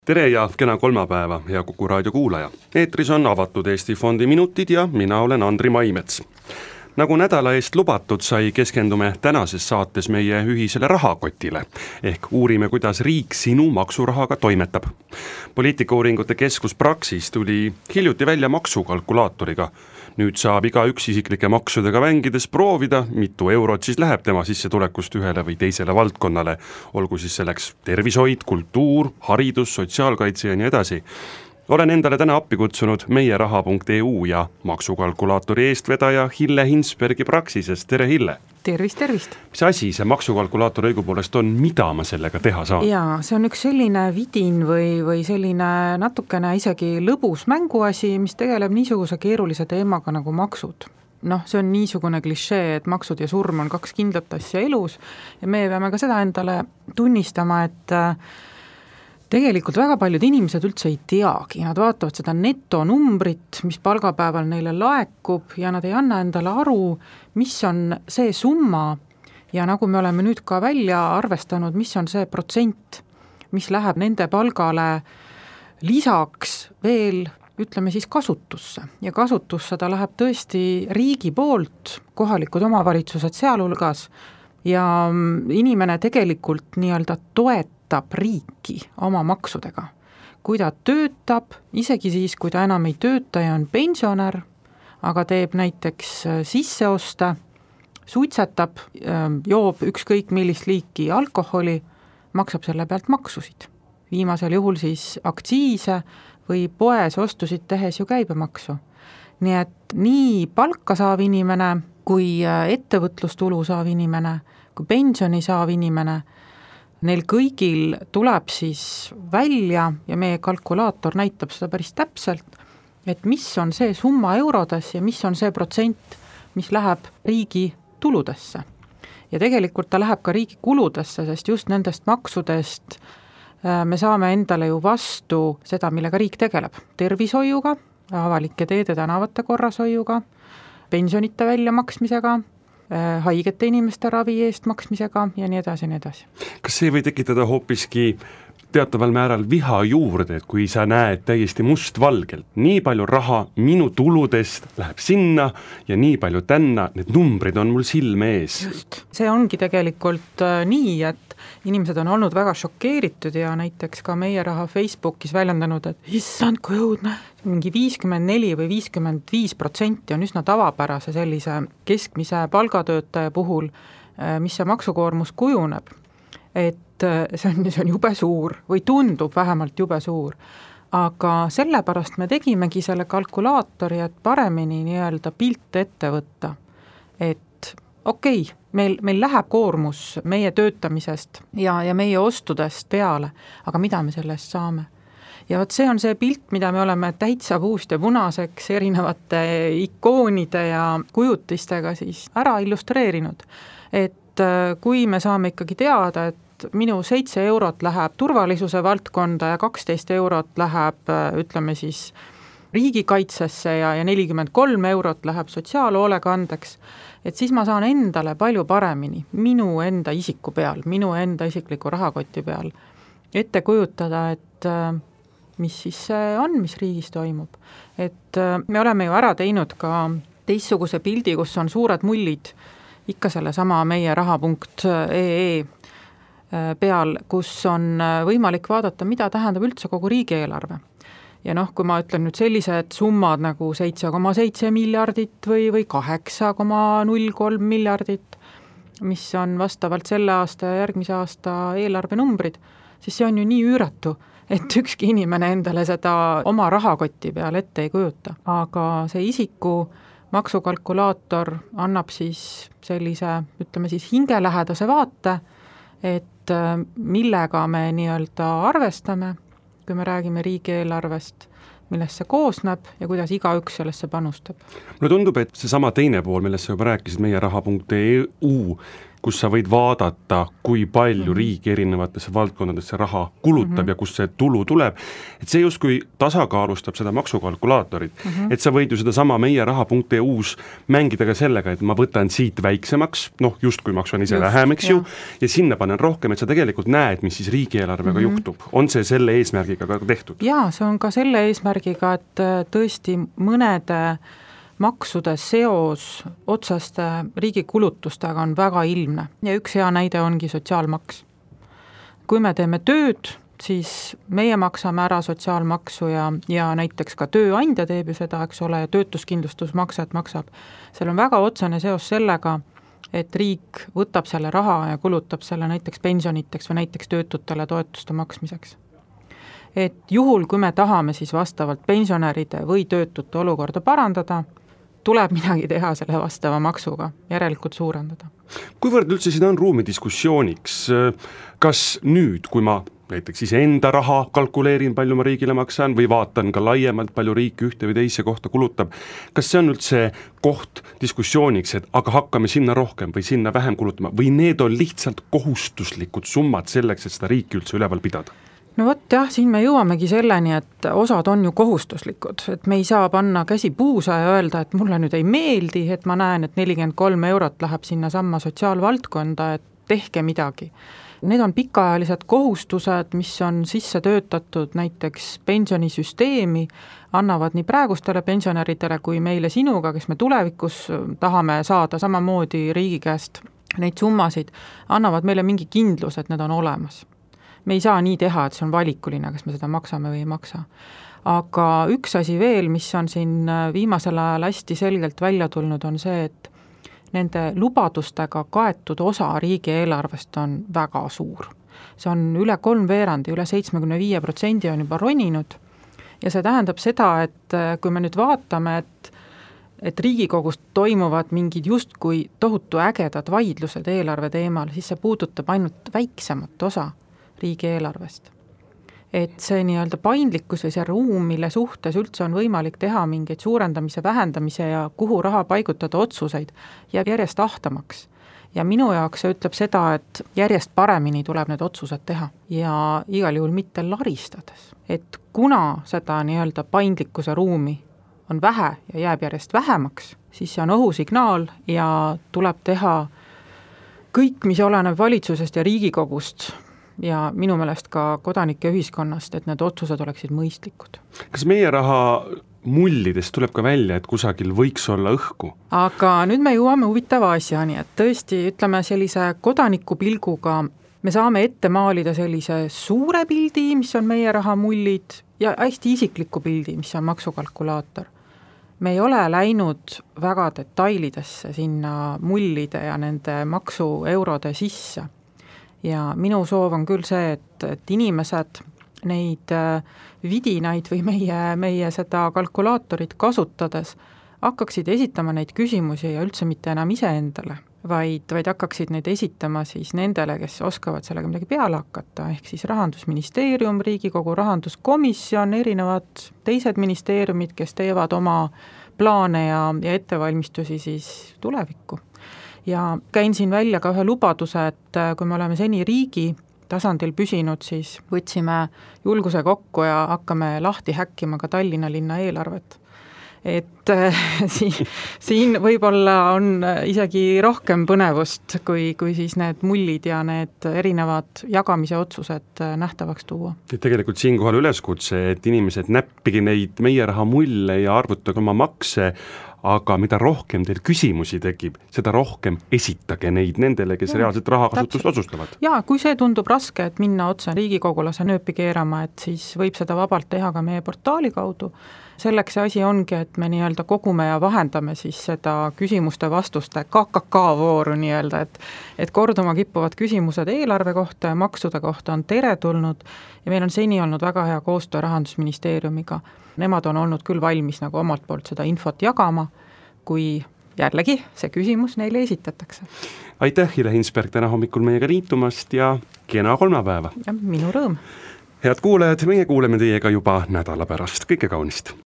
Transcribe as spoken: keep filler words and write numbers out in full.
Tere ja kena kolmapäeva, hea Kuku raadio kuulaja. Eetris on avatud Eesti Fondi minutid ja mina olen Andri Maimets. Nagu nädala eest lubatud, sai keskendume tänases saates meie ühisele rahakotile. Ehk uurime, kuidas riik sinu maksurahaga toimetab. Poliitikauuringute keskus Praxis tuli hiljuti välja maksukalkulaatoriga. Nüüd saab iga üks isiklike maksudega vängides proovida, mitu eurot siis läheb tema sissetulekust ühele või teisele valdkonnale, olgu siis selleks tervishoid, kultuur, haridus, sotsiaalkaitse ja nii edasi. Olen endale täna appi kutsunud meie raha punkt e u ja maksukalkulaatori eestvedaja Hille Hinsbergi Praxisest. Tere Hille! Tervist, tervist! Mis asi see maksukalkulaator õigupoolest on, mida ma sellega teha saan? Jaa, see on üks selline vidin või, või selline natukene isegi lõbus mänguasi, mis tegeleb niisuguse keerulise teemaga nagu maksud. Noh, see on niisugune klišee, et maksud ja surm on kaks kindlat asja elus ja me peame ka seda endale tunnistama, et tegelikult väga paljud inimesed üldse ei teagi, nad vaatavad seda netonumbrit, mis palgapäeval neile laekub ja nad ei anna endale aru, mis on see summa ja nagu me oleme nüüd ka välja arvestanud, mis on see protsent, mis läheb nende palgale lisaks veel, ütleme siis kasutusse ja kasutusse ta läheb tõesti riigi poolt, kohalikud omavalitsused sealhulgas ja inimene tegelikult nii-öelda toetab riiki oma maksudega. Kui ta töötab, isegi siis, kui ta enam ei tööta ja on pensionär, aga teeb näiteks sisseoste, suitsetab, joob ükskõik millist liiki alkoholi, maksab selle pealt maksusid. Viimasel juhul siis aktsiise või poes ostusid tehes ju käibemaksu. Nii et nii palka saav inimene, kui ettevõtlustulu saav inimene, kui pensioni saav inimene, neil kõigil tuleb siis välja ja meie kalkulaator näitab seda päris täpselt, et mis on see summa eurodes ja mis on see protsent, mis läheb riigi tuludesse. Ja tegelikult ta läheb ka riigi kuludesse, sest just nendest maksudest me saame endale ju vastu seda, millega riik tegeleb. Tervishoiuga, avalike teede tänavate korrashoiuga, pensionite väljamaksmisega, haigete inimeste ravi eest maksmisega ja nii edasi, nii edasi. Kas see või tekitada hoopiski teataval määral viha juurde, et kui sa näed täiesti mustvalgelt, nii palju raha minu tuludest läheb sinna ja nii palju tänna, need numbrid on mul silme ees. Just. See ongi tegelikult äh, nii, et inimesed on olnud väga šokeeritud ja näiteks ka meie raha Facebookis väljendanud, et issand, kui õudne, mingi viiskümmend neli või viiskümmend viis protsenti on üsna tavapärase sellise keskmise palgatöötaja puhul, mis see maksukoormus kujuneb. Et see on, see on jube suur või tundub vähemalt jube suur. Aga sellepärast me tegimegi selle kalkulaatori, et paremini nii-öelda pilt ette võtta. Et okei, okay, meil, meil läheb koormus meie töötamisest ja, ja meie ostudest peale, aga mida me sellest saame? Ja võt see on see pilt, mida me oleme täitsa puust ja punaseks erinevate ikoonide ja kujutistega siis ära illustreerinud. Et kui me saame ikkagi teada, et minu seitse eurot läheb turvalisuse valdkonda ja kaksteist eurot läheb, ütleme siis, riigikaitsesse ja, ja nelikümmend kolm eurot läheb sotsiaalhoolekandeks, et siis ma saan endale palju paremini, minu enda isiku peal, minu enda isikliku rahakoti peal ette kujutada, et mis siis see on, mis riigis toimub. Et me oleme ju ära teinud ka teistsuguse pildi, kus on suured mullid, ikka selle sama meie raha punkt e e peal, kus on võimalik vaadata, mida tähendab üldse kogu riigieelarve. Ja noh, kui ma ütlen nüüd sellised summad nagu seitse koma seitse miljardit või, või kaheksa koma null kolm miljardit, mis on vastavalt selle aasta ja järgmise aasta eelarve numbrid, siis see on ju nii üüratu, et ükski inimene endale seda oma rahakoti peal ette ei kujuta. Aga see isiku maksukalkulaator annab siis sellise, ütleme siis hingelähedase vaate, et millega me nii-öelda arvestame, kui me räägime riigieelarvest, millest see koosneb ja kuidas igaüks sellesse panustab. Mulle tundub, et see sama teine pool, millest sa juba rääkisid, meie raha punkt e u, kus sa võid vaadata, kui palju riik erinevatesse valdkondadesse raha kulutab mm -hmm. ja kust see tulu tuleb, et see justkui tasakaalustab seda maksukalkulaatorit, mm -hmm. et sa võid ju seda sama meie raha punkt e u-s mängida ka sellega, et ma võtan siit väiksemaks, noh justkui maksan ise just, vähem, eks ju, ja sinna panen rohkem, et sa tegelikult näed, mis siis riigieelarvega mm -hmm. juhtub. On see selle eesmärgiga ka tehtud? Jaa, see on ka selle eesmärgiga, et tõesti mõnede maksude seos otsaste riigi kulutustega on väga ilmne ja üks hea näide ongi sotsiaalmaks. Kui me teeme tööd, siis meie maksame ära sotsiaalmaksu ja, ja näiteks ka tööandja teeb ju seda, eks ole, ja töötuskindlustusmakset maksab. Seal on väga otsene seos sellega, et riik võtab selle raha ja kulutab selle näiteks pensioniteks või näiteks töötutele toetuste maksmiseks. Et juhul, kui me tahame siis vastavalt pensionäride või töötute olukorda parandada, tuleb midagi teha selle vastava maksuga, järelikult suurendada. Kuivõrd üldse siin on ruumi diskussiooniks, kas nüüd, kui ma näiteks iseenda raha kalkuleerin, palju ma riigile maksan või vaatan ka laiemalt, palju riik ühte või teise kohta kulutab, kas see on üldse koht diskussiooniks, et aga hakkame sinna rohkem või sinna vähem kulutama või need on lihtsalt kohustuslikud summad selleks, et seda riiki üldse üleval pidada? No vot jah, siin me jõuamegi selleni, et osad on ju kohustuslikud, et me ei saa panna käsi puusa ja öelda, et mulle nüüd ei meeldi, et ma näen, et nelikümmend kolm eurot läheb sinna samma sotsiaalvaldkonda, et tehke midagi. Need on pikaajalised kohustused, mis on sisse töötatud näiteks pensionisüsteemi, annavad nii praegustele pensionäridele kui meile sinuga, kes me tulevikus tahame saada samamoodi riigi käest neid summasid, annavad meile mingi kindlus, et need on olemas. Me ei saa nii teha, et see on valikuline, kas me seda maksame või ei maksa. Aga üks asi veel, mis on siin viimasel ajal hästi selgelt välja tulnud, on see, et nende lubadustega kaetud osa riigieelarvest on väga suur. See on üle kolm veerandi, üle seitsmekümne viie protsendi on juba roninud ja see tähendab seda, et kui me nüüd vaatame, et, et Riigikogus toimuvad mingid justkui tohutu ägedad vaidlused eelarve teemal, siis see puudutab ainult väiksemat osa riigieelarvest. Et see nii-öelda paindlikkus või see ruum, mille suhtes üldse on võimalik teha mingeid suurendamise, vähendamise ja kuhu raha paigutada otsuseid, jääb järjest ahtamaks. Ja minu jaoks see ütleb seda, et järjest paremini tuleb need otsused teha ja igal juhul mitte laristades. Et kuna seda nii-öelda paindlikkuse ruumi on vähe ja jääb järjest vähemaks, siis see on ohusignaal ja tuleb teha kõik, mis oleneb valitsusest ja Riigikogust, ja minu meelest ka kodanike ühiskonnast, et need otsused oleksid mõistlikud. Kas meie raha mullidest tuleb ka välja, et kusagil võiks olla õhku? Aga nüüd me jõuame huvitava asjani, et tõesti, ütleme sellise kodanikupilguga me saame ette maalida sellise suure pildi, mis on meie raha mullid, ja hästi isikliku pildi, mis on maksukalkulaator. Me ei ole läinud väga detailidesse sinna mullide ja nende maksueurode sisse. Ja minu soov on küll see, et, et inimesed neid vidinaid või meie, meie seda kalkulaatorit kasutades hakkaksid esitama neid küsimusi ja üldse mitte enam iseendale, vaid, vaid hakkaksid neid esitama siis nendele, kes oskavad sellega midagi peale hakata, ehk siis Rahandusministeerium, Riigikogu Rahanduskomisjon, erinevad teised ministeeriumid, kes teevad oma plaane ja, ja ettevalmistusi siis tulevikku. Ja käin siin välja ka ühe lubaduse, et kui me oleme seni riigi tasandil püsinud, siis võtsime julguse kokku ja hakkame lahti häkkima ka Tallinna linna eelarvet. Et siin, siin võib-olla on isegi rohkem põnevust, kui, kui siis need mullid ja need erinevad jagamise otsused nähtavaks tuua. Tegelikult siinkohal üleskutse, et inimesed näppige neid meie raha mulle ja arvutage oma makse, aga mida rohkem teil küsimusi tekib, seda rohkem esitage neid nendele, kes ja, reaalselt rahakasutust otsustavad. Jaa, kui see tundub raske, et minna otse riigikogulase nööpi keerama, et siis võib seda vabalt teha ka meie portaali kaudu. Selleks see asi ongi, et me nii-öelda kogume ja vahendame siis seda küsimuste vastuste K K K-vooru nii-öelda, et, et korduma kippuvad küsimused eelarve kohta ja maksude kohta on teretulnud ja meil on seni olnud väga hea koostöö Rahandusministeeriumiga. Nemad on olnud küll valmis nagu omalt poolt seda infot jagama, kui jällegi see küsimus neile esitatakse. Aitäh, Hille Hinsberg, täna hommikul meiega liitumast ja kena kolmapäeva. Ja minu rõõm. Head kuulajad, meie kuuleme teiega juba nädala pärast. Kõike kaunist!